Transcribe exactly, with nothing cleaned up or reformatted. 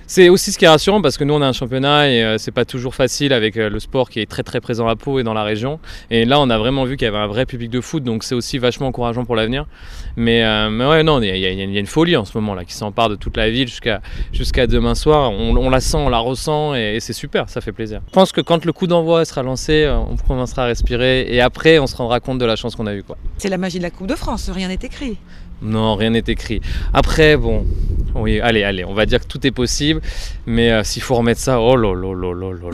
C'est aussi ce qui est rassurant parce que nous on a un championnat et euh, c'est pas toujours facile avec euh, le sport qui est très très présent à Pau et dans la région. Et là on a vraiment vu qu'il y avait un vrai public de foot, donc c'est aussi vachement encourageant pour l'avenir. Mais, euh, mais ouais non, il y, y, y a une folie en ce moment là qui s'empare de toute la ville jusqu'à jusqu'à demain soir. On, on la sent, on la ressent et, et c'est super, ça fait plaisir. Je pense que quand le coup d'envoi sera lancé, on commencera à respirer et après on se rendra compte de la chance qu'on a eue, quoi. C'est la magie de la Coupe de France, rien n'est écrit. Non, rien n'est écrit. Après, bon, oui, allez, allez, on va dire que tout est possible, mais euh, s'il faut remettre ça, oh là là là là là.